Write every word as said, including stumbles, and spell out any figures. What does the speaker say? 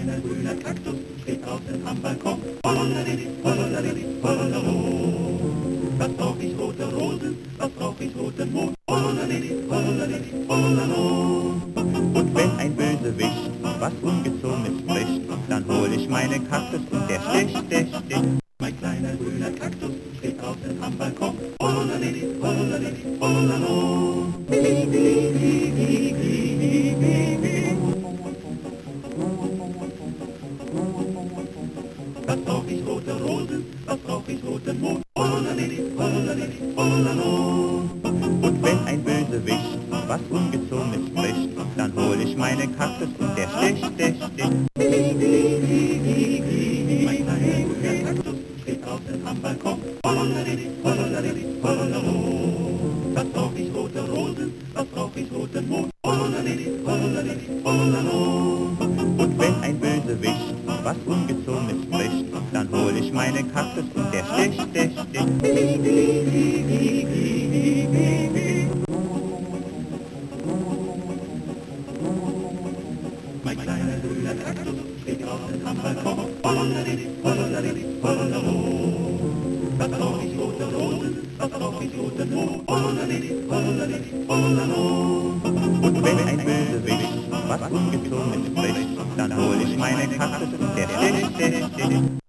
kleiner grüner Kaktus steht draußen am Balkon. Holleridi, holleridi, hollerlo. Was brauch ich rote Rosen, was brauch ich roten Mond? Holleridi, holleridi, hollerlo. Und wenn ein Bösewicht was Ungezogenes spricht, dann hol ich meine Kaktus und der sticht, der sticht. Mein kleiner grüner Kaktus steht draußen am Balkon. Holleridi, holleridi, hollerlo. Was brauch ich rote Rosen, was brauch ich roten Mond? Holleridi, holleridi, hollerlo. Und wenn ein Bösewicht was Ungezogenes spricht, dann hol ich meine Kaktus und der sticht, der sticht. Mein kleiner grüner Kaktus steht draußen am Balkon. Holleridi, holleridi, hollerlo. Was brauch ich rote Rosen, was brauch ich roten Mond? Holleridi, holleridi, hollerlo. Und wenn ein Bösewicht was Ungezogenes spricht, dann hol ich meine Kaktus und der sticht, der sticht. Mein kleiner grüner Kaktus steht draußen am Balkon. Holleridi, holleridi, hollerlo. Was brauch ich rote Rosen, was brauch ich roten Mond? Holleridi, holleridi, hollerlo. Und wenn ein Bösewicht was Ungezogenes spricht, dann hol ich meine Kaktus und der sticht, der sticht.